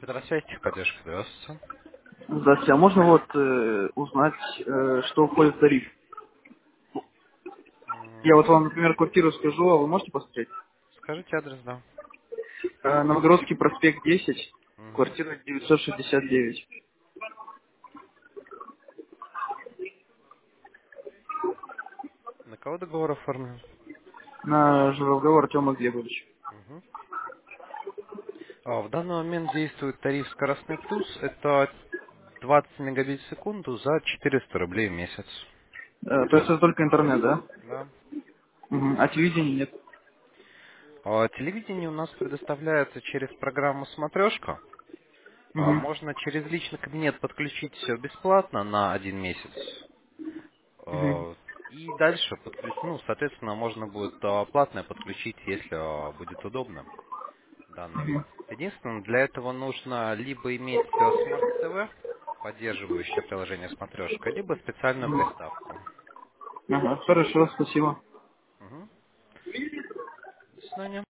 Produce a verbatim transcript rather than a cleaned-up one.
Петросвязь, техподдержка, здравствуйте. Здравствуйте, а можно вот э, узнать, э, что входит в тариф? Я вот М, вам, например, квартиру скажу, а вы можете посмотреть? Скажите адрес, да. Э, Новгородский проспект десять, Мгм. квартира девятьсот шестьдесят девять. На кого договор оформлен? На Журавлева Артема Глебовича. Мгм. А, в данный момент действует тариф «Скоростной плюс». Это двадцать мегабит в секунду за четыреста рублей в месяц. Э, то есть это только интернет, да? Да. Мгм. А телевидения нет? А, телевидение у нас предоставляется через программу «Смотрешка». А, Мгм. можно через личный кабинет подключить все бесплатно на один месяц. Мгм. А, И дальше, подключ- ну, соответственно, можно будет а, платное подключить, если а, будет удобно. Данный вид. Мгм. Единственное, для этого нужно либо иметь э, смарт-ТВ, поддерживающее приложение «Смотрешка», либо специальную приставку. Ага, хорошо, спасибо. Мгм. До свидания.